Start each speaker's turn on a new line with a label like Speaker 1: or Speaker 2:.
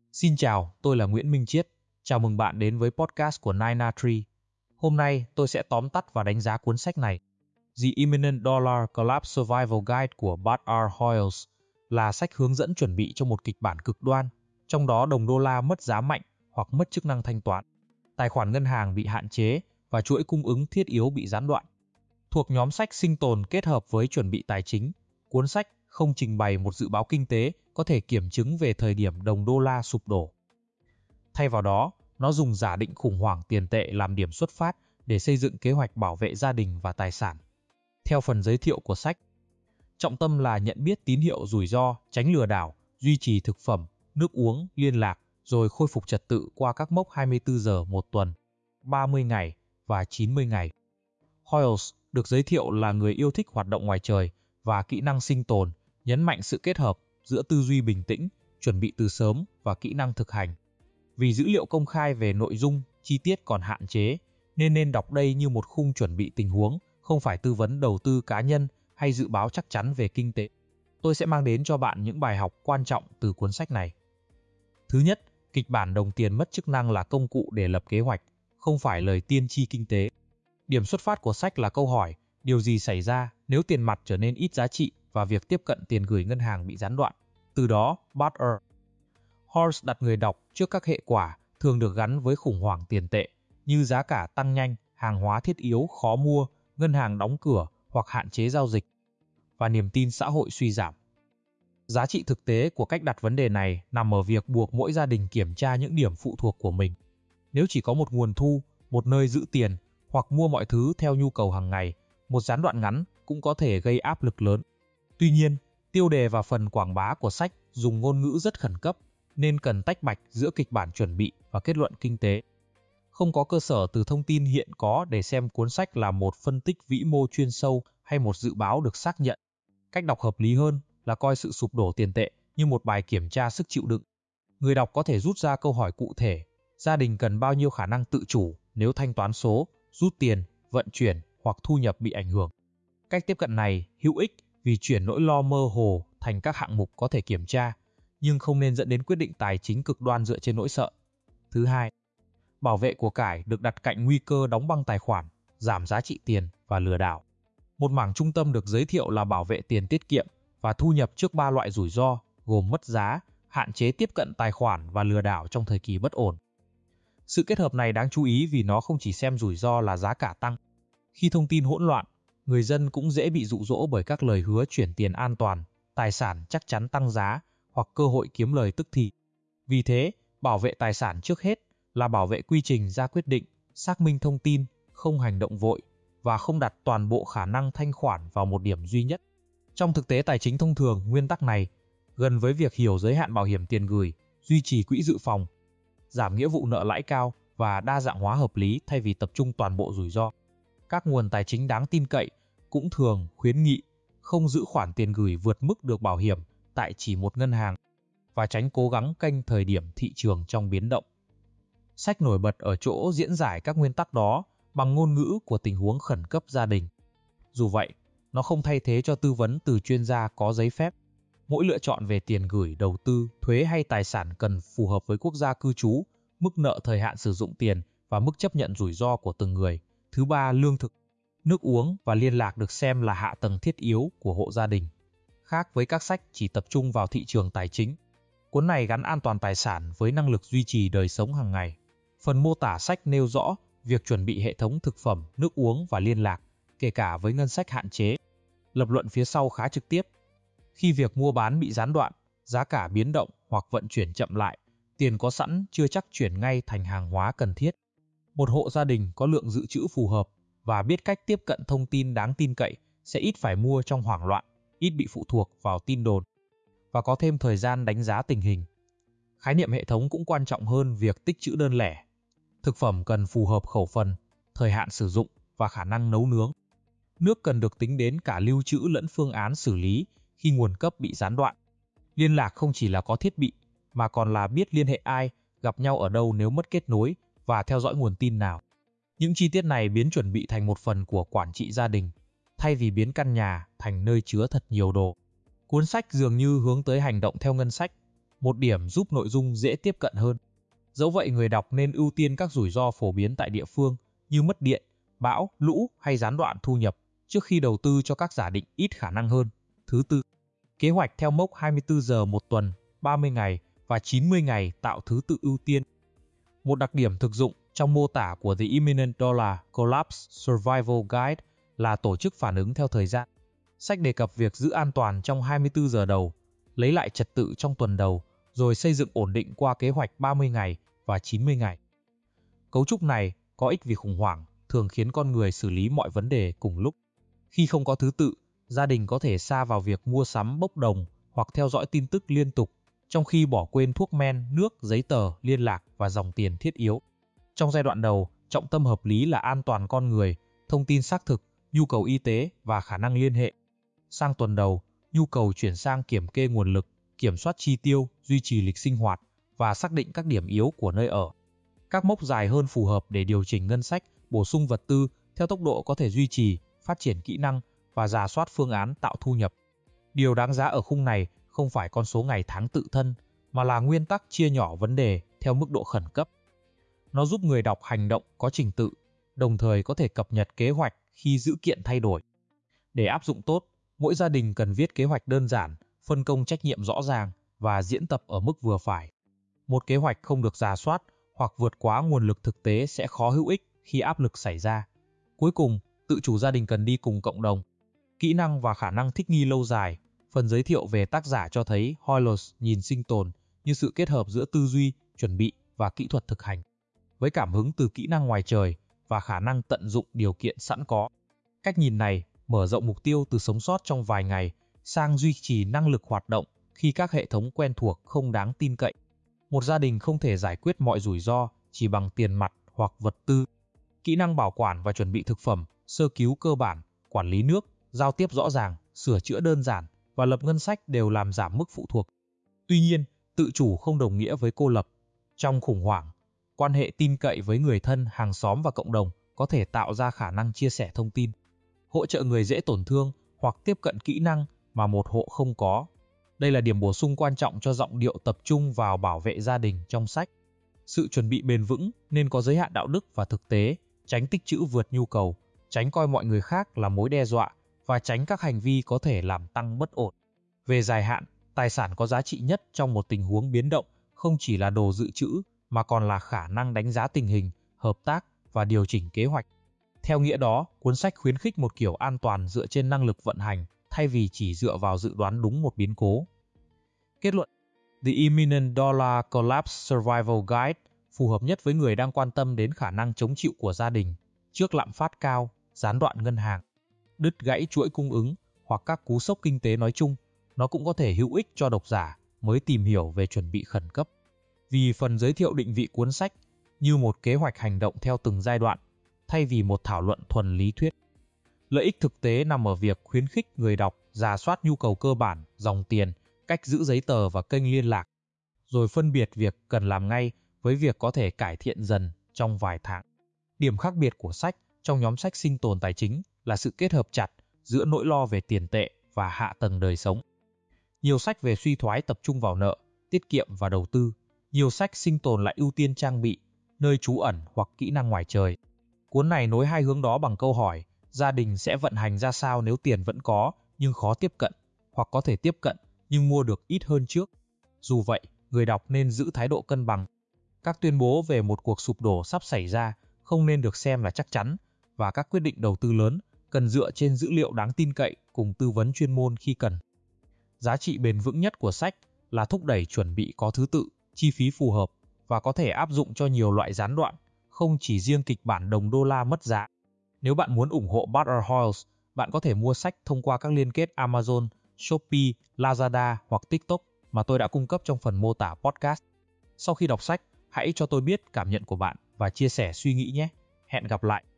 Speaker 1: Xin chào, tôi là Nguyễn Minh Chiết. Chào mừng bạn đến với podcast của Nine Tree. Hôm nay tôi sẽ tóm tắt và đánh giá cuốn sách này. The Imminent Dollar Collapse Survival Guide của Bart R. Hoyles là sách hướng dẫn chuẩn bị cho một kịch bản cực đoan, trong đó đồng đô la mất giá mạnh hoặc mất chức năng thanh toán, tài khoản ngân hàng bị hạn chế và chuỗi cung ứng thiết yếu bị gián đoạn. Thuộc nhóm sách sinh tồn kết hợp với chuẩn bị tài chính, cuốn sách không trình bày một dự báo kinh tế có thể kiểm chứng về thời điểm đồng đô la sụp đổ. Thay vào đó, nó dùng giả định khủng hoảng tiền tệ làm điểm xuất phát để xây dựng kế hoạch bảo vệ gia đình và tài sản. Theo phần giới thiệu của sách, trọng tâm là nhận biết tín hiệu rủi ro, tránh lừa đảo, duy trì thực phẩm, nước uống, liên lạc, rồi khôi phục trật tự qua các mốc 24 giờ một tuần, 30 ngày và 90 ngày. Hoyles được giới thiệu là người yêu thích hoạt động ngoài trời và kỹ năng sinh tồn, nhấn mạnh sự kết hợp giữa tư duy bình tĩnh, chuẩn bị từ sớm và kỹ năng thực hành. Vì dữ liệu công khai về nội dung, chi tiết còn hạn chế, nên đọc đây như một khung chuẩn bị tình huống, không phải tư vấn đầu tư cá nhân hay dự báo chắc chắn về kinh tế. Tôi sẽ mang đến cho bạn những bài học quan trọng từ cuốn sách này. Thứ nhất, kịch bản đồng tiền mất chức năng là công cụ để lập kế hoạch, không phải lời tiên tri kinh tế. Điểm xuất phát của sách là câu hỏi, điều gì xảy ra nếu tiền mặt trở nên ít giá trị và việc tiếp cận tiền gửi ngân hàng bị gián đoạn. Từ đó, Bart R. Hoyles đặt người đọc trước các hệ quả thường được gắn với khủng hoảng tiền tệ, như giá cả tăng nhanh, hàng hóa thiết yếu khó mua, ngân hàng đóng cửa hoặc hạn chế giao dịch, và niềm tin xã hội suy giảm. Giá trị thực tế của cách đặt vấn đề này nằm ở việc buộc mỗi gia đình kiểm tra những điểm phụ thuộc của mình. Nếu chỉ có một nguồn thu, một nơi giữ tiền, hoặc mua mọi thứ theo nhu cầu hàng ngày, một gián đoạn ngắn cũng có thể gây áp lực lớn. Tuy nhiên, tiêu đề và phần quảng bá của sách dùng ngôn ngữ rất khẩn cấp, nên cần tách bạch giữa kịch bản chuẩn bị và kết luận kinh tế. Không có cơ sở từ thông tin hiện có để xem cuốn sách là một phân tích vĩ mô chuyên sâu hay một dự báo được xác nhận. Cách đọc hợp lý hơn là coi sự sụp đổ tiền tệ như một bài kiểm tra sức chịu đựng. Người đọc có thể rút ra câu hỏi cụ thể, gia đình cần bao nhiêu khả năng tự chủ nếu thanh toán số, rút tiền, vận chuyển hoặc thu nhập bị ảnh hưởng. Cách tiếp cận này hữu ích vì chuyển nỗi lo mơ hồ thành các hạng mục có thể kiểm tra, nhưng không nên dẫn đến quyết định tài chính cực đoan dựa trên nỗi sợ. Thứ hai, bảo vệ của cải được đặt cạnh nguy cơ đóng băng tài khoản, giảm giá trị tiền và lừa đảo. Một mảng trung tâm được giới thiệu là bảo vệ tiền tiết kiệm và thu nhập trước 3 loại rủi ro, gồm mất giá, hạn chế tiếp cận tài khoản và lừa đảo trong thời kỳ bất ổn. Sự kết hợp này đáng chú ý vì nó không chỉ xem rủi ro là giá cả tăng. Khi thông tin hỗn loạn, người dân cũng dễ bị dụ dỗ bởi các lời hứa chuyển tiền an toàn, tài sản chắc chắn tăng giá hoặc cơ hội kiếm lời tức thì. Vì thế, bảo vệ tài sản trước hết là bảo vệ quy trình ra quyết định, xác minh thông tin, không hành động vội và không đặt toàn bộ khả năng thanh khoản vào một điểm duy nhất. Trong thực tế tài chính thông thường, nguyên tắc này gần với việc hiểu giới hạn bảo hiểm tiền gửi, duy trì quỹ dự phòng, giảm nghĩa vụ nợ lãi cao và đa dạng hóa hợp lý thay vì tập trung toàn bộ rủi ro. Các nguồn tài chính đáng tin cậy cũng thường khuyến nghị không giữ khoản tiền gửi vượt mức được bảo hiểm tại chỉ một ngân hàng và tránh cố gắng canh thời điểm thị trường trong biến động. Sách nổi bật ở chỗ diễn giải các nguyên tắc đó bằng ngôn ngữ của tình huống khẩn cấp gia đình. Dù vậy, nó không thay thế cho tư vấn từ chuyên gia có giấy phép. Mỗi lựa chọn về tiền gửi, đầu tư, thuế hay tài sản cần phù hợp với quốc gia cư trú, mức nợ thời hạn sử dụng tiền và mức chấp nhận rủi ro của từng người. Thứ ba, lương thực, nước uống và liên lạc được xem là hạ tầng thiết yếu của hộ gia đình. Khác với các sách chỉ tập trung vào thị trường tài chính, cuốn này gắn an toàn tài sản với năng lực duy trì đời sống hàng ngày. Phần mô tả sách nêu rõ việc chuẩn bị hệ thống thực phẩm, nước uống và liên lạc, kể cả với ngân sách hạn chế. Lập luận phía sau khá trực tiếp. Khi việc mua bán bị gián đoạn, giá cả biến động hoặc vận chuyển chậm lại, tiền có sẵn chưa chắc chuyển ngay thành hàng hóa cần thiết. Một hộ gia đình có lượng dự trữ phù hợp và biết cách tiếp cận thông tin đáng tin cậy sẽ ít phải mua trong hoảng loạn, ít bị phụ thuộc vào tin đồn và có thêm thời gian đánh giá tình hình. Khái niệm hệ thống cũng quan trọng hơn việc tích trữ đơn lẻ. Thực phẩm cần phù hợp khẩu phần, thời hạn sử dụng và khả năng nấu nướng. Nước cần được tính đến cả lưu trữ lẫn phương án xử lý khi nguồn cấp bị gián đoạn. Liên lạc không chỉ là có thiết bị, mà còn là biết liên hệ ai, gặp nhau ở đâu nếu mất kết nối và theo dõi nguồn tin nào. Những chi tiết này biến chuẩn bị thành một phần của quản trị gia đình, thay vì biến căn nhà thành nơi chứa thật nhiều đồ. Cuốn sách dường như hướng tới hành động theo ngân sách, một điểm giúp nội dung dễ tiếp cận hơn. Dẫu vậy, người đọc nên ưu tiên các rủi ro phổ biến tại địa phương như mất điện, bão, lũ hay gián đoạn thu nhập trước khi đầu tư cho các giả định ít khả năng hơn. Thứ tư, kế hoạch theo mốc 24 giờ một tuần, 30 ngày và 90 ngày tạo thứ tự ưu tiên. Một đặc điểm thực dụng trong mô tả của The Imminent Dollar Collapse Survival Guide là tổ chức phản ứng theo thời gian. Sách đề cập việc giữ an toàn trong 24 giờ đầu, lấy lại trật tự trong tuần đầu, rồi xây dựng ổn định qua kế hoạch 30 ngày và 90 ngày. Cấu trúc này có ích vì khủng hoảng thường khiến con người xử lý mọi vấn đề cùng lúc. Khi không có thứ tự, gia đình có thể sa vào việc mua sắm bốc đồng hoặc theo dõi tin tức liên tục, trong khi bỏ quên thuốc men, nước, giấy tờ, liên lạc và dòng tiền thiết yếu. Trong giai đoạn đầu, trọng tâm hợp lý là an toàn con người, thông tin xác thực, nhu cầu y tế và khả năng liên hệ. Sang tuần đầu, nhu cầu chuyển sang kiểm kê nguồn lực, kiểm soát chi tiêu, duy trì lịch sinh hoạt và xác định các điểm yếu của nơi ở. Các mốc dài hơn phù hợp để điều chỉnh ngân sách, bổ sung vật tư theo tốc độ có thể duy trì, phát triển kỹ năng và rà soát phương án tạo thu nhập. Điều đáng giá ở khung này không phải con số ngày tháng tự thân, mà là nguyên tắc chia nhỏ vấn đề theo mức độ khẩn cấp. Nó giúp người đọc hành động có trình tự, đồng thời có thể cập nhật kế hoạch khi dữ kiện thay đổi. Để áp dụng tốt, mỗi gia đình cần viết kế hoạch đơn giản, phân công trách nhiệm rõ ràng và diễn tập ở mức vừa phải. Một kế hoạch không được rà soát hoặc vượt quá nguồn lực thực tế sẽ khó hữu ích khi áp lực xảy ra. Cuối cùng, tự chủ gia đình cần đi cùng cộng đồng. Kỹ năng và khả năng thích nghi lâu dài. Phần giới thiệu về tác giả cho thấy Hoyles nhìn sinh tồn như sự kết hợp giữa tư duy, chuẩn bị và kỹ thuật thực hành, với cảm hứng từ kỹ năng ngoài trời và khả năng tận dụng điều kiện sẵn có. Cách nhìn này mở rộng mục tiêu từ sống sót trong vài ngày sang duy trì năng lực hoạt động khi các hệ thống quen thuộc không đáng tin cậy. Một gia đình không thể giải quyết mọi rủi ro chỉ bằng tiền mặt hoặc vật tư. Kỹ năng bảo quản và chuẩn bị thực phẩm, sơ cứu cơ bản, quản lý nước, giao tiếp rõ ràng, sửa chữa đơn giản và lập ngân sách đều làm giảm mức phụ thuộc. Tuy nhiên, tự chủ không đồng nghĩa với cô lập. Trong khủng hoảng, quan hệ tin cậy với người thân, hàng xóm và cộng đồng có thể tạo ra khả năng chia sẻ thông tin, hỗ trợ người dễ tổn thương hoặc tiếp cận kỹ năng mà một hộ không có. Đây là điểm bổ sung quan trọng cho giọng điệu tập trung vào bảo vệ gia đình trong sách. Sự chuẩn bị bền vững nên có giới hạn đạo đức và thực tế, tránh tích trữ vượt nhu cầu, tránh coi mọi người khác là mối đe dọa và tránh các hành vi có thể làm tăng bất ổn. Về dài hạn, tài sản có giá trị nhất trong một tình huống biến động không chỉ là đồ dự trữ mà còn là khả năng đánh giá tình hình, hợp tác và điều chỉnh kế hoạch. Theo nghĩa đó, cuốn sách khuyến khích một kiểu an toàn dựa trên năng lực vận hành thay vì chỉ dựa vào dự đoán đúng một biến cố. Kết luận: The Imminent Dollar Collapse Survival Guide phù hợp nhất với người đang quan tâm đến khả năng chống chịu của gia đình trước lạm phát cao, gián đoạn ngân hàng, đứt gãy chuỗi cung ứng hoặc các cú sốc kinh tế nói chung. Nó cũng có thể hữu ích cho độc giả mới tìm hiểu về chuẩn bị khẩn cấp. Vì phần giới thiệu định vị cuốn sách như một kế hoạch hành động theo từng giai đoạn, thay vì một thảo luận thuần lý thuyết. Lợi ích thực tế nằm ở việc khuyến khích người đọc rà soát nhu cầu cơ bản, dòng tiền, cách giữ giấy tờ và kênh liên lạc, rồi phân biệt việc cần làm ngay với việc có thể cải thiện dần trong vài tháng. Điểm khác biệt của sách trong nhóm sách sinh tồn tài chính là sự kết hợp chặt giữa nỗi lo về tiền tệ và hạ tầng đời sống. Nhiều sách về suy thoái tập trung vào nợ, tiết kiệm và đầu tư. Nhiều sách sinh tồn lại ưu tiên trang bị, nơi trú ẩn hoặc kỹ năng ngoài trời. Cuốn này nối hai hướng đó bằng câu hỏi: gia đình sẽ vận hành ra sao nếu tiền vẫn có nhưng khó tiếp cận, hoặc có thể tiếp cận nhưng mua được ít hơn trước. Dù vậy, người đọc nên giữ thái độ cân bằng. Các tuyên bố về một cuộc sụp đổ sắp xảy ra không nên được xem là chắc chắn, và các quyết định đầu tư lớn cần dựa trên dữ liệu đáng tin cậy cùng tư vấn chuyên môn khi cần. Giá trị bền vững nhất của sách là thúc đẩy chuẩn bị có thứ tự, chi phí phù hợp và có thể áp dụng cho nhiều loại gián đoạn, không chỉ riêng kịch bản đồng đô la mất giá. Nếu bạn muốn ủng hộ Bud R. Hoyles, bạn có thể mua sách thông qua các liên kết Amazon, Shopee, Lazada hoặc TikTok mà tôi đã cung cấp trong phần mô tả podcast. Sau khi đọc sách, hãy cho tôi biết cảm nhận của bạn và chia sẻ suy nghĩ nhé. Hẹn gặp lại!